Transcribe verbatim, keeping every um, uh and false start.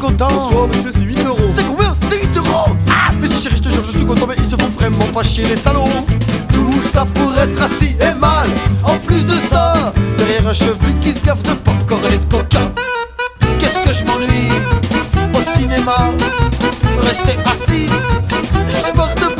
content. Bonsoir monsieur, c'est huit euros. C'est combien? C'est huit euros. Ah, mais si chérie, je te jure, je suis content, mais ils se font vraiment pas chier les salauds. Tout ça pour être assis et mal. En plus de ça, derrière un chevelu qui se gaffe de popcorn et de coca. Qu'est-ce que je m'ennuie au cinéma. Rester assis, j'ai peur de